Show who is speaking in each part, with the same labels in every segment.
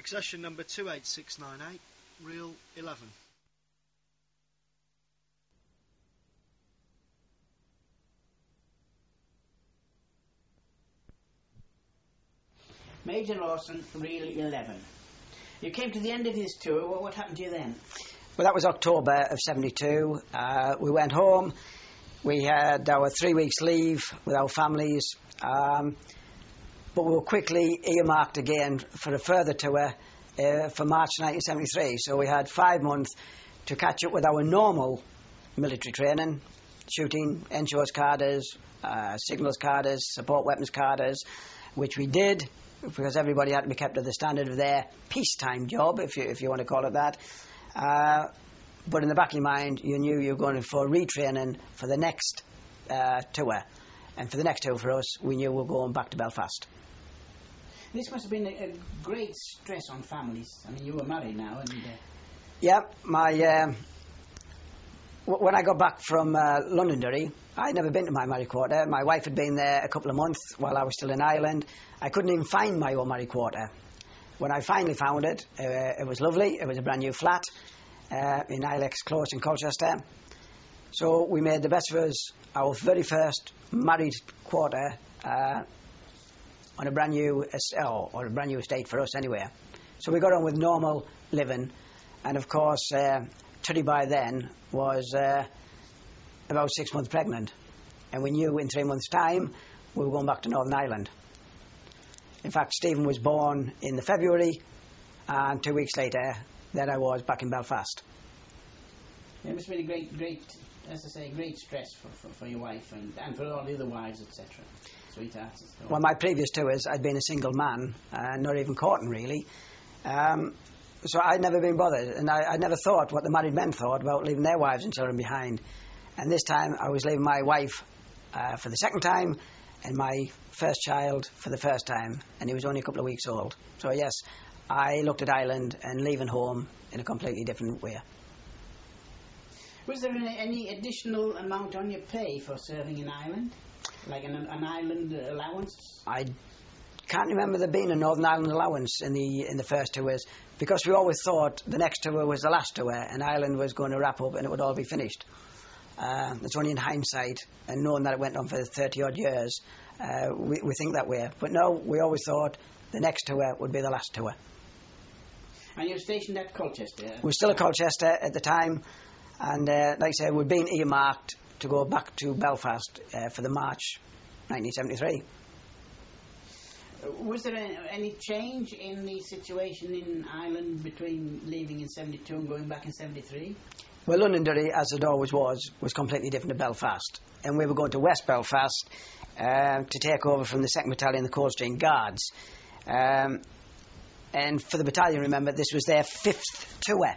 Speaker 1: Accession number 28698, reel 11.
Speaker 2: Major Lawson, reel 11. You came to the end of this tour. What happened to you then?
Speaker 3: Well, that was October of 72. We went home. We had our 3 weeks leave with our families. But we were quickly earmarked again for a further tour for March 1973. So we had 5 months to catch up with our normal military training, shooting NCHOS cadres, signals cadres, support weapons cadres, which we did because everybody had to be kept to the standard of their peacetime job, if you want to call it that. But in the back of your mind, you knew you were going for retraining for the next tour. And for the next tour for us, we knew we were going back to Belfast.
Speaker 2: This must have been a great stress on families. I mean, you were married now, and...
Speaker 3: Yeah, when I got back from Londonderry, I'd never been to my married quarter. My wife had been there a couple of months while I was still in Ireland. I couldn't even find my own married quarter. When I finally found it, it was lovely. It was a brand new flat in Ilex Close in Colchester. So we made the best of us, our very first married quarter on a brand new estate for us anyway. So we got on with normal living, and of course Tuddy by then was about 6 months pregnant, and we knew in 3 months' time we were going back to Northern Ireland. In fact, Stephen was born in the February, and 2 weeks later, then I was back in Belfast.
Speaker 2: It must have been a great, as I say, great stress for your wife and for all the other wives, etc. Sweethearts.
Speaker 3: Well, my previous tours, I'd been a single man, not even courting really. So I'd never been bothered, and I'd never thought what the married men thought about leaving their wives and children behind. And this time I was leaving my wife for the second time, and my first child for the first time, and he was only a couple of weeks old. So yes, I looked at Ireland and leaving home in a completely different way.
Speaker 2: Was there any additional amount on your pay for serving in Ireland? Like an Ireland allowance?
Speaker 3: I can't remember there being a Northern Ireland allowance in the first tours, because we always thought the next tour was the last tour and Ireland was going to wrap up and it would all be finished. It's only in hindsight, and knowing that it went on for 30 odd years, we think that way. But no, we always thought the next tour would be the last tour.
Speaker 2: And you were stationed at Colchester?
Speaker 3: We were still at Colchester at the time, and like I said, we'd been earmarked to go back to Belfast for the March 1973.
Speaker 2: Was there any change in the situation in Ireland between leaving in 72 and going back in 73?
Speaker 3: Well, Londonderry, as it always was completely different to Belfast. And we were going to West Belfast to take over from the 2nd Battalion, the Coldstream Guards. And for the battalion, remember, this was their 5th tour.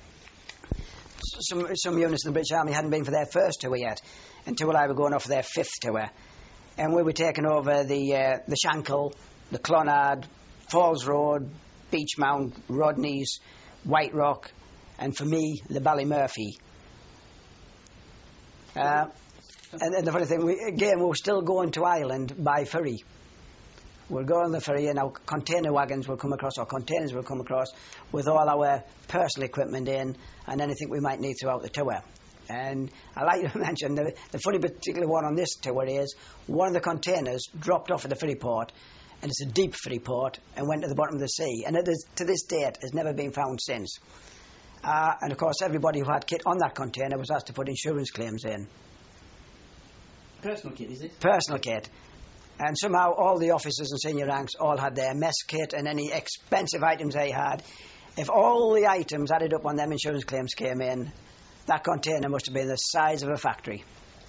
Speaker 3: Some units in the British Army hadn't been for their first tour yet, and Two and I were going off for their 5th tour. And we were taking over the Shankill, the Clonard, Falls Road, Beechmount, Rodney's, White Rock, and for me, the Ballymurphy. And the funny thing, we were still going to Ireland by ferry. We'll go on the ferry and our container wagons will come across, or containers will come across, with all our personal equipment in and anything we might need throughout the tour. And I like to mention, the funny particular one on this tour is, one of the containers dropped off at the ferry port, and it's a deep ferry port, and went to the bottom of the sea. And it is, to this date, has never been found since. And of course, everybody who had kit on that container was asked to put insurance claims in.
Speaker 2: Personal kit, is it?
Speaker 3: Personal kit. And somehow all the officers and senior ranks all had their mess kit and any expensive items they had. If all the items added up on them insurance claims came in, that container must have been the size of a factory.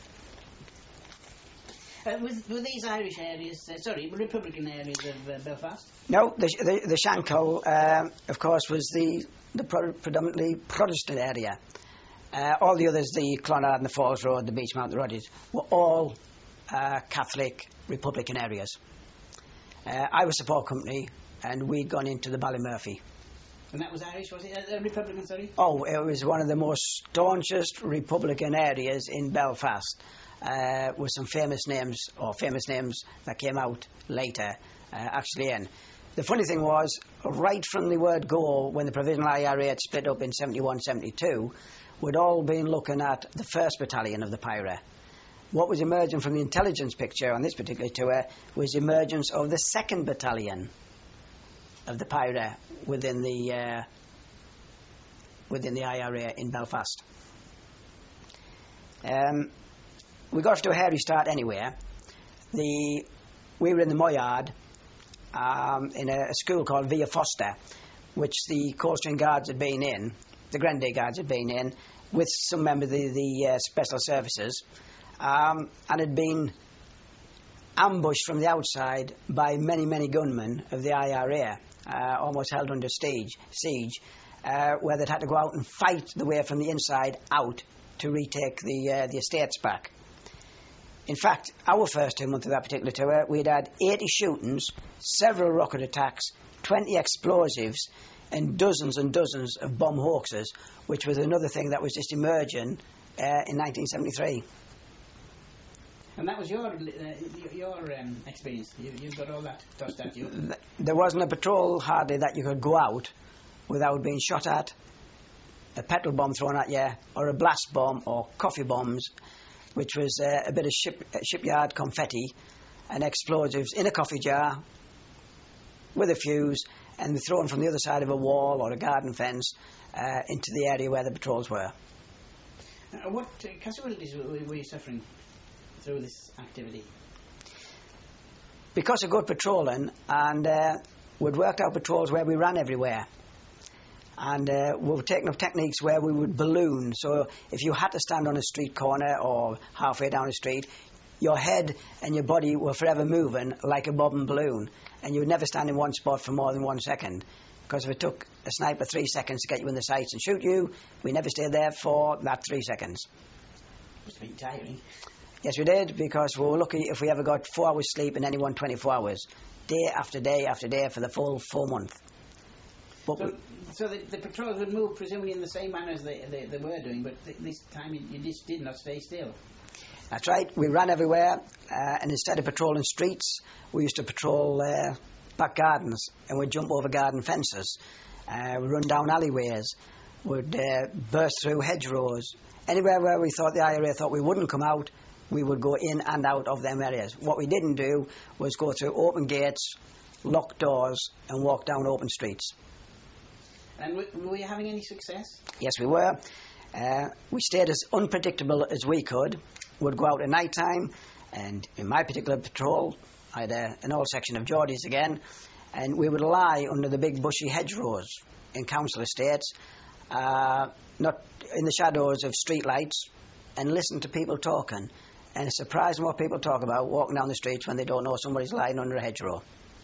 Speaker 2: Were these Irish areas, Republican areas of Belfast?
Speaker 3: No, the Shankill, of course, was the predominantly Protestant area. All the others, the Clonard and the Falls Road, the Beechmount, the Roddies, were all Catholic Republican areas. I was support company, and we'd gone into the Ballymurphy.
Speaker 2: And that was Irish, was it? Republican, sorry?
Speaker 3: Oh, it was one of the most staunchest Republican areas in Belfast, with some famous names that came out later, actually in. the funny thing was, right from the word go, when the Provisional IRA had split up in 71, 72, we'd all been looking at the 1st Battalion of the PIRA. What was emerging from the intelligence picture on this particular tour was the emergence of the 2nd Battalion of the PIRA within the IRA in Belfast. We got off to a hairy start anyway. We were in the Moyard in a school called Via Foster, which the Coldstream Guards had been in, the Grenadier Guards had been in, with some members of the Special Services, and had been ambushed from the outside by many, many gunmen of the IRA, almost held under siege, where they'd had to go out and fight the way from the inside out to retake the estates back. In fact, our first 2 months of that particular tour, we'd had 80 shootings, several rocket attacks, 20 explosives, and dozens of bomb hoaxes, which was another thing that was just emerging in 1973.
Speaker 2: And that was your experience. You got all that tossed at you.
Speaker 3: There wasn't a patrol hardly that you could go out without being shot at, a petrol bomb thrown at you, or a blast bomb, or coffee bombs, which was a bit of shipyard confetti and explosives in a coffee jar with a fuse, and thrown from the other side of a wall or a garden fence into the area where the patrols were.
Speaker 2: What casualties were you suffering through this activity?
Speaker 3: Because of good patrolling, and we'd worked out patrols where we ran everywhere. And we were taking up techniques where we would balloon. So if you had to stand on a street corner or halfway down a street, your head and your body were forever moving like a bobbing balloon. And you would never stand in one spot for more than 1 second. Because if it took a sniper 3 seconds to get you in the sights and shoot you, we never stayed there for that 3 seconds.
Speaker 2: Must have been tiring.
Speaker 3: Yes, we did, because we were lucky if we ever got 4 hours sleep in any one 24 hours. Day after day after day for the full 4 months.
Speaker 2: So the patrols would move presumably in the same manner as they were doing, but this time you just did not stay still.
Speaker 3: That's right. We ran everywhere, and instead of patrolling streets, we used to patrol back gardens, and we'd jump over garden fences. We'd run down alleyways. We'd burst through hedgerows. Anywhere where we thought the IRA thought we wouldn't come out, we would go in and out of them areas. What we didn't do was go through open gates, locked doors, and walk down open streets.
Speaker 2: And were you having any success?
Speaker 3: Yes, we were. We stayed as unpredictable as we could. We'd go out at night time, and in my particular patrol, I had an old section of Geordies again, and we would lie under the big bushy hedgerows in council estates, not in the shadows of street lights, and listen to people talking. And it's surprising what people talk about walking down the streets when they don't know somebody's lying under a hedgerow.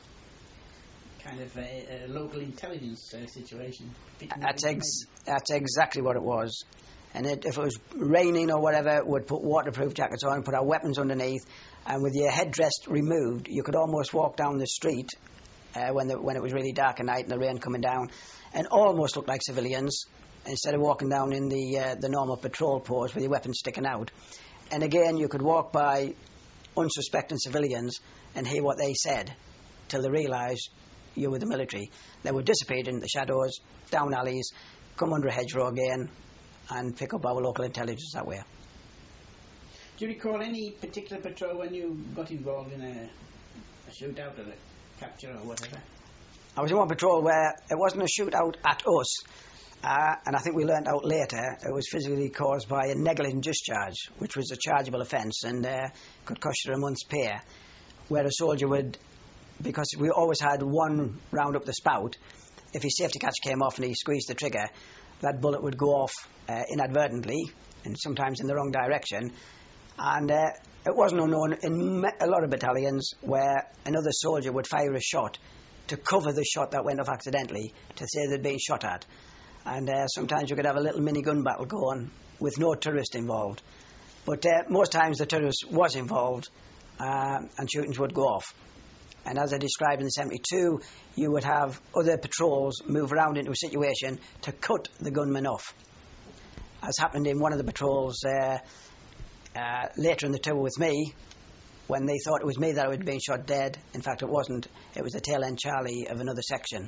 Speaker 2: Kind of a local intelligence situation.
Speaker 3: That's exactly what it was. And if it was raining or whatever, we'd put waterproof jackets on, put our weapons underneath, and with your headdress removed, you could almost walk down the street when it was really dark at night and the rain coming down, and almost look like civilians instead of walking down in the normal patrol pose with your weapons sticking out. And again, you could walk by unsuspecting civilians and hear what they said till they realised you were the military. They would dissipate in the shadows, down alleys, come under a hedgerow again, and pick up our local intelligence that way.
Speaker 2: Do you recall any particular patrol when you got involved in a shootout or a capture or whatever?
Speaker 3: I was in one patrol where it wasn't a shootout at us, and I think we learnt out later it was physically caused by a negligent discharge, which was a chargeable offence and could cost you a month's pay, where a soldier would, because we always had one round up the spout, if his safety catch came off and he squeezed the trigger, that bullet would go off inadvertently, and sometimes in the wrong direction. And it wasn't unknown in a lot of battalions where another soldier would fire a shot to cover the shot that went off accidentally, to say they'd been shot at. And sometimes you could have a little mini gun battle going with no tourist involved. But most times the tourist was involved, and shootings would go off. And as I described in 72, you would have other patrols move around into a situation to cut the gunman off. As happened in one of the patrols later in the tour with me, when they thought it was me that had been shot dead. In fact, it wasn't. It was the tail end Charlie of another section.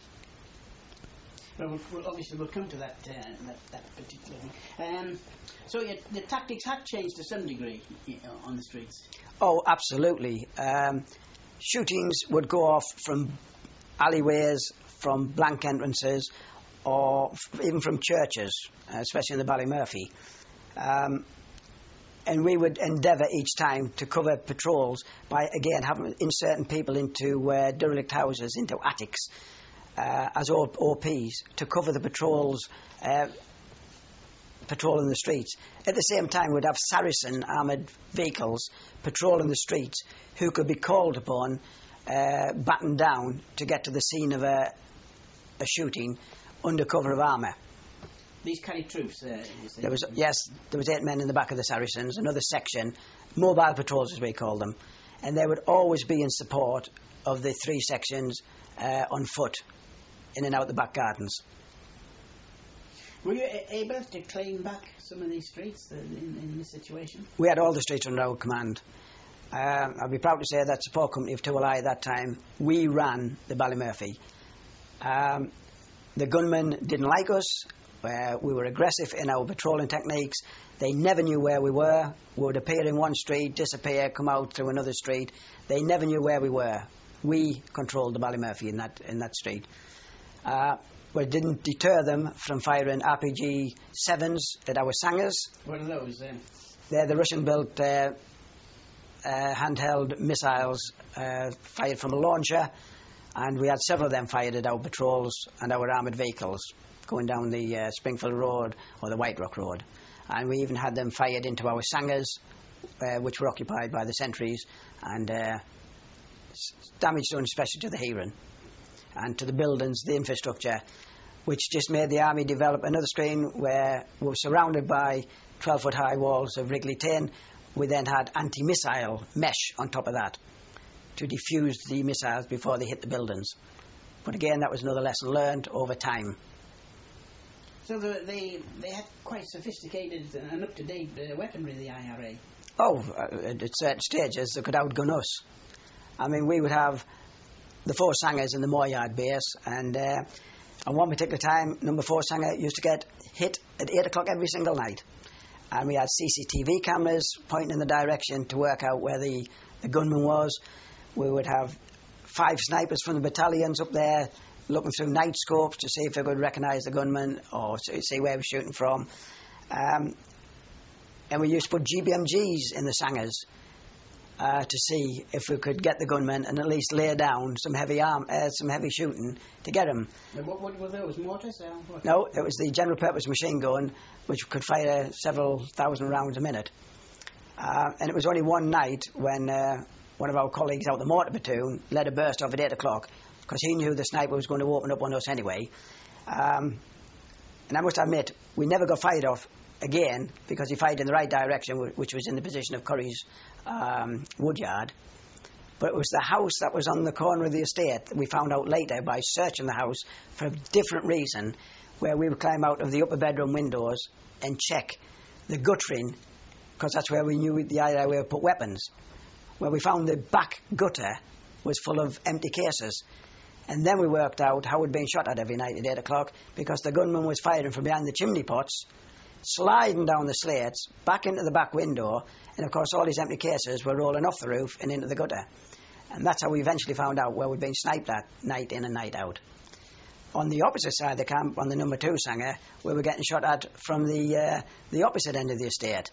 Speaker 2: Well, obviously we'll come to that particular thing. So the tactics have changed to some degree on the streets.
Speaker 3: Oh, absolutely. Shootings would go off from alleyways, from blank entrances, or even from churches, especially in the Ballymurphy. And we would endeavour each time to cover patrols by, again, inserting people into derelict houses, into attics, as OPs, to cover the patrols, patrolling the streets. At the same time, we'd have Saracen armoured vehicles patrolling the streets who could be called upon, battened down, to get to the scene of a shooting under cover of armour.
Speaker 2: These carried troops?
Speaker 3: There was 8 men in the back of the Saracens, another section, mobile patrols as we call them, and they would always be in support of the 3 sections on foot, in and out the back gardens.
Speaker 2: Were you able to claim back some of these streets in this situation?
Speaker 3: We had all the streets under our command. I'll be proud to say that support company of Tualai at that time, we ran the Ballymurphy. The gunmen didn't like us. We were aggressive in our patrolling techniques. They never knew where we were. We would appear in one street, disappear, come out through another street. They never knew where we were. We controlled the Ballymurphy in that street. But it didn't deter them from firing RPG-7s at our Sangers.
Speaker 2: What are those?
Speaker 3: They're the Russian-built handheld missiles fired from a launcher, and we had several of them fired at our patrols and our armoured vehicles going down the Springfield Road or the White Rock Road. And we even had them fired into our Sangers, which were occupied by the sentries, and damage done especially to the Heron and to the buildings, the infrastructure, which just made the army develop another strain where we were surrounded by 12-foot high walls of Wrigley tin. We then had anti-missile mesh on top of that to defuse the missiles before they hit the buildings. But again, that was another lesson learned over time.
Speaker 2: So they had quite sophisticated and up-to-date weaponry, the IRA.
Speaker 3: Oh, at certain stages, they could outgun us. I mean, we would have the 4 Sangers in the Mooryard base, and on one particular time, number 4 Sanger used to get hit at 8 o'clock every single night. And we had CCTV cameras pointing in the direction to work out where the gunman was. We would have 5 snipers from the battalions up there looking through night scopes to see if they could recognise the gunman or see where he was shooting from. And we used to put GBMGs in the Sangers to see if we could get the gunman and at least lay down some heavy shooting to get him.
Speaker 2: What were those, mortars?
Speaker 3: No, it was the general purpose machine gun, which could fire several thousand rounds a minute. And it was only one night when one of our colleagues out the mortar platoon led a burst off at 8 o'clock because he knew the sniper was going to open up on us anyway. And I must admit, we never got fired off again because he fired in the right direction, which was in the position of Curry's woodyard. But it was the house that was on the corner of the estate that we found out later by searching the house for a different reason, where we would climb out of the upper bedroom windows and check the guttering, because that's where we knew the area where we put weapons. Where we found the back gutter was full of empty cases. And then we worked out how we'd been shot at every night at 8 o'clock, because the gunman was firing from behind the chimney pots, sliding down the slates, back into the back window, and of course all these empty cases were rolling off the roof and into the gutter. And that's how we eventually found out where we'd been sniped at night in and night out. On the opposite side of the camp, on the number 2 Sanger, we were getting shot at from the opposite end of the estate.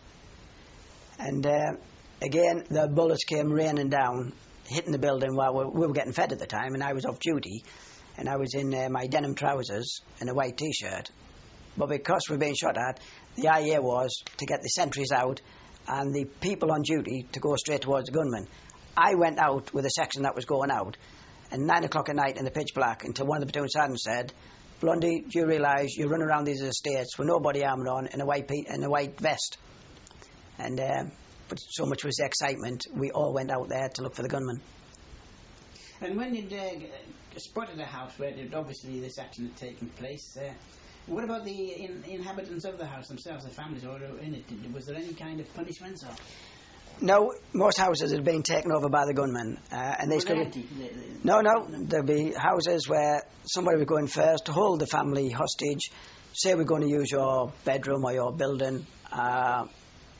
Speaker 3: And again, the bullets came raining down, hitting the building while we were getting fed at the time, and I was off duty, and I was in my denim trousers and a white T-shirt. But because we were being shot at, the idea was to get the sentries out and the people on duty to go straight towards the gunman. I went out with a section that was going out, and 9 o'clock at night in the pitch black, until one of the platoon sergeants said, "Blondie, do you realise you run around these estates with no body armour on in a white vest?" And but so much was the excitement, we all went out there to look for the gunman.
Speaker 2: And when you'd spotted a house where obviously this action had taken place, what about the inhabitants of the house themselves, the families who were in it? Was there any kind of punishments? Or?
Speaker 3: No, most houses had been taken over by the gunmen, and these
Speaker 2: Were they
Speaker 3: could.
Speaker 2: empty?
Speaker 3: No, there'd be houses where somebody would go in first to hold the family hostage. Say we're going to use your bedroom or your building, and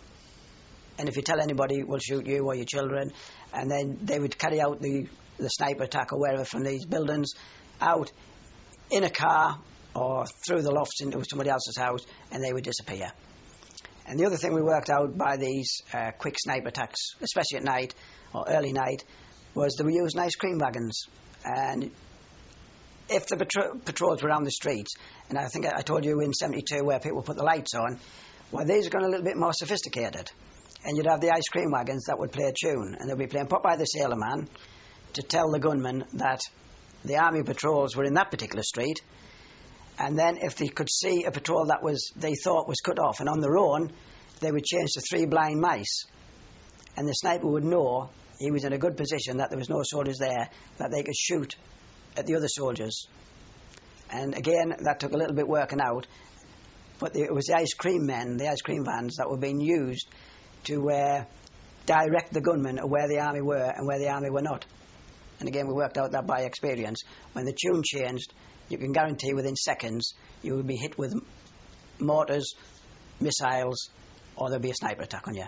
Speaker 3: if you tell anybody, we'll shoot you or your children. And then they would carry out the sniper attack or wherever from these buildings out in a car or through the lofts into somebody else's house, and they would disappear. And the other thing we worked out by these quick sniper attacks, especially at night or early night, was they were using ice cream wagons. And if the patrols were around the streets, and I think I told you in 72 where people put the lights on, well, these are going a little bit more sophisticated. And you'd have the ice cream wagons that would play a tune, and they'd be playing Popeye the Sailor Man to tell the gunmen that the army patrols were in that particular street. And then if they could see a patrol that they thought was cut off and on their own, they would change to 3 blind mice. And the sniper would know he was in a good position, that there was no soldiers there, that they could shoot at the other soldiers. And again, that took a little bit working out, but it was the ice cream men, the ice cream vans, that were being used to direct the gunmen of where the army were and where the army were not. And again, we worked out that by experience. When the tune changed, you can guarantee within seconds you would be hit with mortars, missiles, or there'll be a sniper attack on you.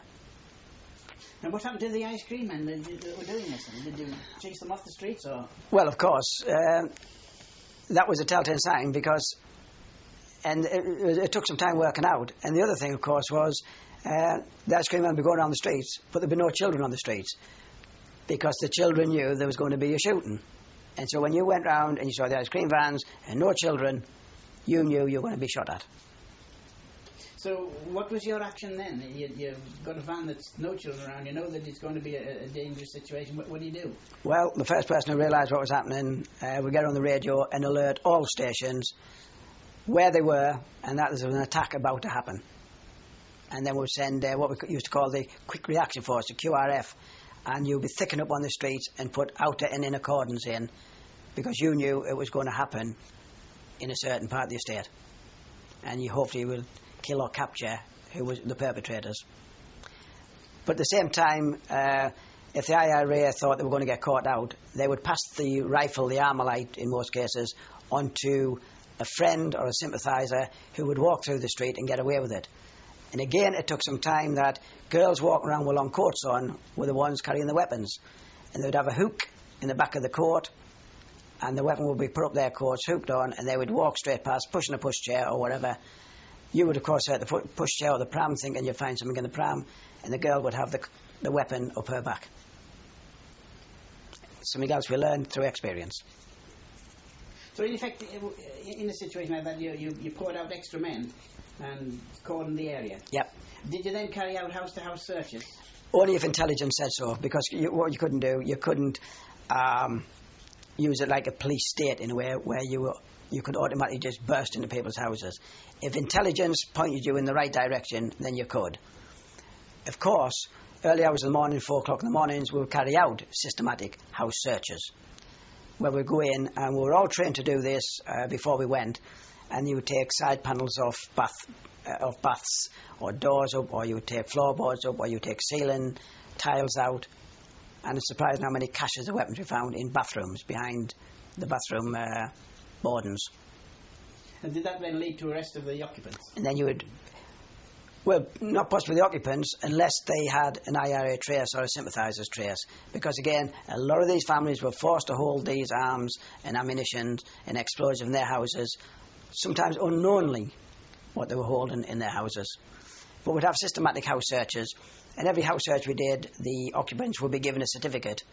Speaker 2: And what happened to the ice cream men that were doing this? Did you chase them off the streets, or?
Speaker 3: Well, of course, that was a telltale sign because, and it took some time working out. And the other thing, of course, was the ice cream men would be going around the streets, but there'd be no children on the streets because the children knew there was going to be a shooting. And so when you went round and you saw the ice cream vans and no children, you knew you were going to be shot at.
Speaker 2: So what was your action then? You've got a van that's no children around, you know that it's going to be a dangerous situation. What do you do?
Speaker 3: Well, the first person to realise what was happening, we get on the radio and alert all stations where they were and that there was an attack about to happen. And then we'll send what we used to call the Quick Reaction Force, the QRF, and you'll be thickened up on the streets and put outer and inner cordons in because you knew it was going to happen in a certain part of the estate. And you hopefully will kill or capture who was the perpetrators. But at the same time, if the IRA thought they were going to get caught out, they would pass the rifle, the Armalite in most cases, onto a friend or a sympathiser who would walk through the street and get away with it. And again, it took some time that girls walking around with long coats on were the ones carrying the weapons. And they'd have a hook in the back of the coat, and the weapon would be put up their coats, hooked on, and they would walk straight past, pushing a pushchair or whatever. You would, of course, hit the pushchair or the pram, thinking you'd find something in the pram, and the girl would have the weapon up her back. Something else we learned through experience.
Speaker 2: So in effect, in a situation like that, you poured out extra men and cordoned the area.
Speaker 3: Yep.
Speaker 2: Did you then carry out house-to-house searches?
Speaker 3: Only if intelligence said so, because what you couldn't do, you couldn't use it like a police state in a way where you could automatically just burst into people's houses. If intelligence pointed you in the right direction, then you could. Of course, early hours of the morning, 4 o'clock in the mornings, we would carry out systematic house searches, where we'd go in, and we were all trained to do this before we went, and you would take side panels off baths or doors up, or you would take floorboards up, or you would take ceiling tiles out, and it's surprising how many caches of weapons we found in bathrooms, behind the bathroom boardings.
Speaker 2: And did that then lead to arrest of the occupants?
Speaker 3: And then you would, well, not possibly the occupants, unless they had an IRA trace or a sympathiser's trace. Because again, a lot of these families were forced to hold these arms and ammunition and explosives in their houses, sometimes unknowingly what they were holding in their houses. But we'd have systematic house searches, and every house search we did, the occupants would be given a certificate,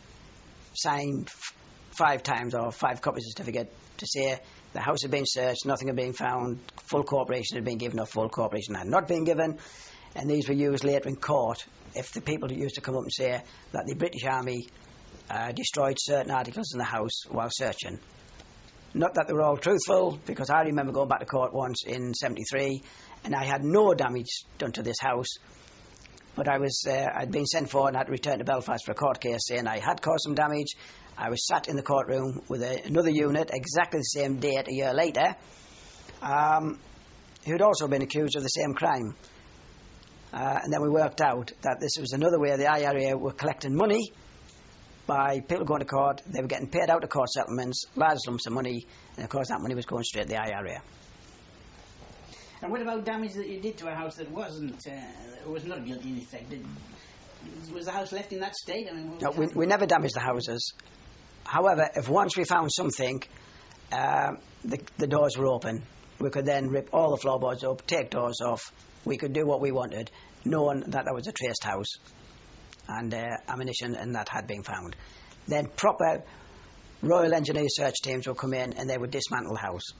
Speaker 3: signed 5 times or 5 copies of certificate to say the house had been searched, nothing had been found, full cooperation had been given or full cooperation had not been given, and these were used later in court if the people used to come up and say that the British Army destroyed certain articles in the house while searching. Not that they were all truthful, because I remember going back to court once in 73 and I had no damage done to this house, but I'd been sent for and had to return to Belfast for a court case saying I had caused some damage. I was sat in the courtroom with another unit exactly the same date a year later, who'd also been accused of the same crime. And then we worked out that this was another way the IRA were collecting money by people going to court. They were getting paid out of court settlements, large lumps of money, and of course that money was going straight to the IRA.
Speaker 2: And what about damage that you did to a house that was not guilty in effect? Was the house left in that state? I mean,
Speaker 3: No, we never damaged the houses. However, if once we found something, the doors were open. We could then rip all the floorboards up, take doors off. We could do what we wanted, knowing that there was a traced house and ammunition and that had been found. Then proper Royal Engineer search teams would come in and they would dismantle the house.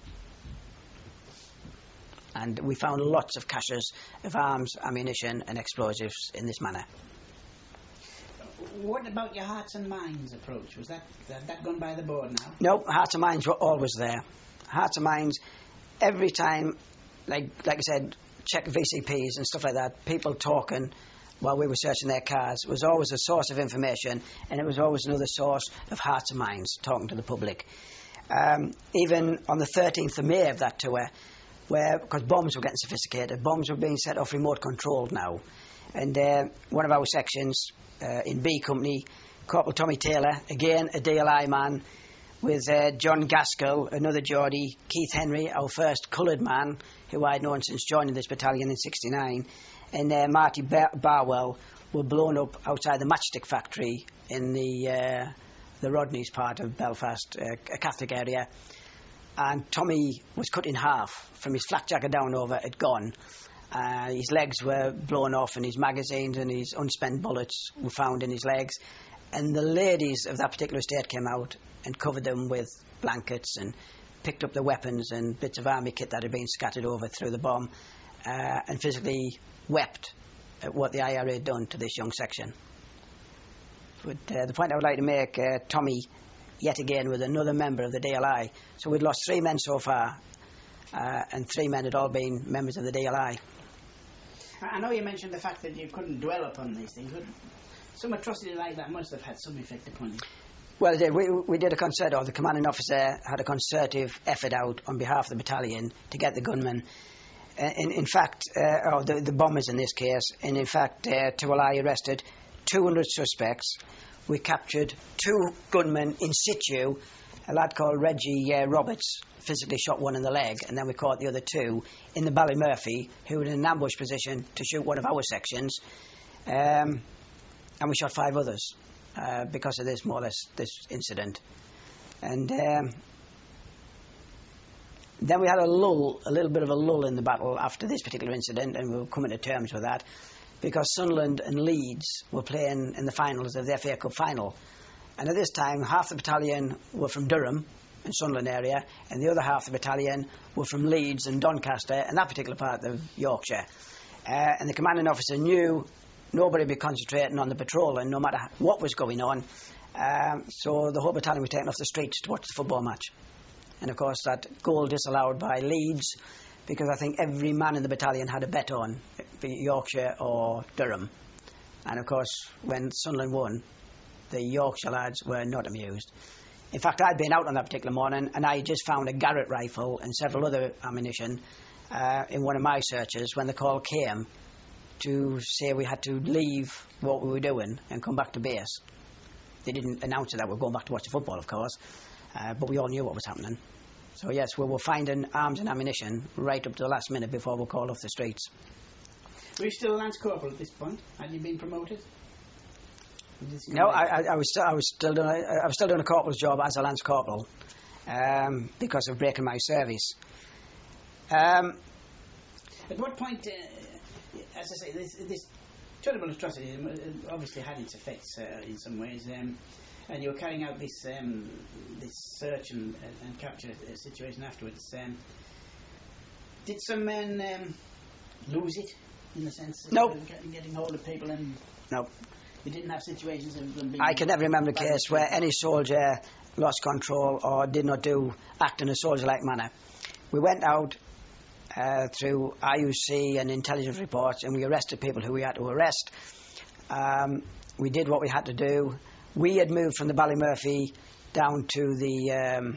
Speaker 3: And we found lots of caches of arms, ammunition and explosives in this manner.
Speaker 2: What about your Hearts and Minds approach? Was that gone by the board now?
Speaker 3: No, Hearts and Minds were always there. Hearts and Minds, every time, like I said, check VCPs and stuff like that, people talking while we were searching their cars was always a source of information, and it was always another source of Hearts and Minds, talking to the public. Even on the 13th of May of that tour, because bombs were getting sophisticated, bombs were being set off remote controlled now. And one of our sections in B Company, Corporal Tommy Taylor, again a DLI man, with John Gaskell, another Geordie, Keith Henry, our first coloured man, who I'd known since joining this battalion in '69, and Marty Barwell were blown up outside the matchstick factory in the Rodneys part of Belfast, a Catholic area. And Tommy was cut in half, from his flak jacket down over, had gone. His legs were blown off and his magazines and his unspent bullets were found in his legs. And the ladies of that particular estate came out and covered them with blankets and picked up the weapons and bits of army kit that had been scattered over through the bomb, and physically wept at what the IRA had done to this young section. But the point I would like to make, Tommy, yet again, was another member of the DLI. So we'd lost 3 men so far, and 3 men had all been members of the DLI.
Speaker 2: I know you mentioned the fact that you couldn't dwell upon these things, but some atrocity like that must have had some effect upon you.
Speaker 3: Well, it did. We did a concert, or the commanding officer had a concerted effort out on behalf of the battalion to get the gunmen. In fact, or the bombers in this case, and in fact, Tuwalai arrested 200 suspects. We captured 2 gunmen in situ. A lad called Reggie Roberts physically shot one in the leg, and then we caught the other 2 in the Ballymurphy, who were in an ambush position to shoot one of our sections. And we shot 5 others because of this, more or less, this incident. And then we had a little bit of a lull in the battle after this particular incident, and we were coming to terms with that, because Sunderland and Leeds were playing in the finals of the FA Cup final. And at this time, half the battalion were from Durham and Sunderland area, and the other half of the battalion were from Leeds and Doncaster and that particular part of Yorkshire. And the commanding officer knew nobody would be concentrating on the patrolling, no matter what was going on. So the whole battalion was taken off the streets to watch the football match. And of course that goal disallowed by Leeds, because I think every man in the battalion had a bet on Yorkshire or Durham. And of course when Sunderland won, the Yorkshire lads were not amused. In fact, I'd been out on that particular morning and I just found a Garrett rifle and several other ammunition in one of my searches when the call came to say we had to leave what we were doing and come back to base. They didn't announce that we were going back to watch the football, of course, but we all knew what was happening. So yes, we were finding arms and ammunition right up to the last minute before we were called off the streets.
Speaker 2: Were you still a Lance Corporal at this point? Had you been promoted?
Speaker 3: No, I was still doing a corporal's job as a Lance Corporal because of breaking my service.
Speaker 2: At what point, as I say, this terrible atrocity obviously had its effects in some ways, and you were carrying out this search and capture situation afterwards. Did some men lose it, in the sense of getting hold of people and...
Speaker 3: No.
Speaker 2: You didn't have situations of them being...
Speaker 3: I can never remember a case where any soldier lost control or did not act in a soldier-like manner. We went out through IUC and intelligence reports, and we arrested people who we had to arrest. We did what we had to do. We had moved from the Ballymurphy down to the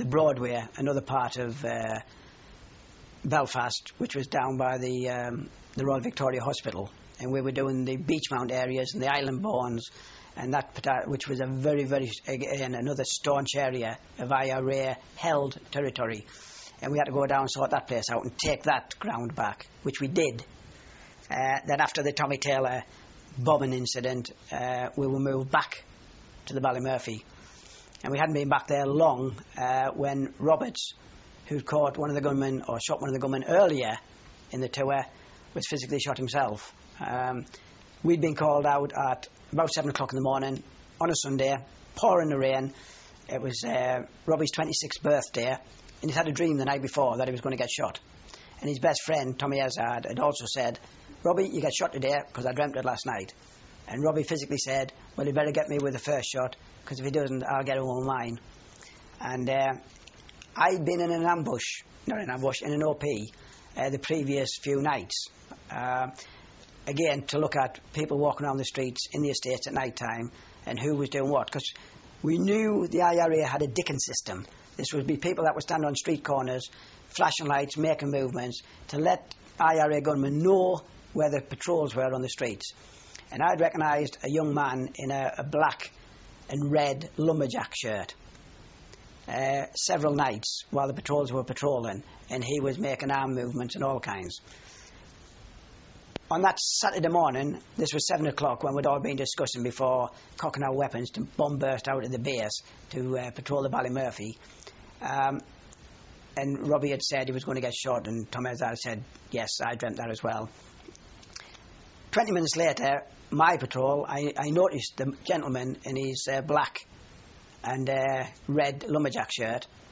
Speaker 3: Broadway, another part of Belfast, which was down by the the Royal Victoria Hospital, and we were doing the Beachmount areas and the Island Bournes, and which was a very, very, again, another staunch area of IRA held territory. And we had to go down and sort that place out and take that ground back, which we did. Then after the Tommy Taylor bombing incident, we were moved back to the Ballymurphy. And we hadn't been back there long when Roberts, who'd caught one of the gunmen, or shot one of the gunmen earlier in the tour, was physically shot himself. We'd been called out at about 7 o'clock in the morning on a Sunday, pouring the rain. It was Robbie's 26th birthday, and he'd had a dream the night before that he was going to get shot. And his best friend, Tommy Hazard, had also said, "Robbie, you get shot today because I dreamt it last night." And Robbie physically said, "Well, he better get me with the first shot, because if he doesn't, I'll get home with mine." And I'd been in an ambush, not an ambush, in an OP the previous few nights. Again, to look at people walking around the streets in the estates at night time and who was doing what, because we knew the IRA had a Dickens system. This would be people that would stand on street corners, flashing lights, making movements, to let IRA gunmen know where the patrols were on the streets. And I'd recognised a young man in a black and red lumberjack shirt several nights while the patrols were patrolling, and he was making arm movements and all kinds. On that Saturday morning, this was 7 o'clock, when we'd all been discussing before cocking our weapons to bomb burst out of the base to patrol the Ballymurphy. And Robbie had said he was going to get shot, and Tom Hazard said, "Yes, I dreamt that as well." 20 minutes later, my patrol, I noticed the gentleman in his black and red lumberjack shirt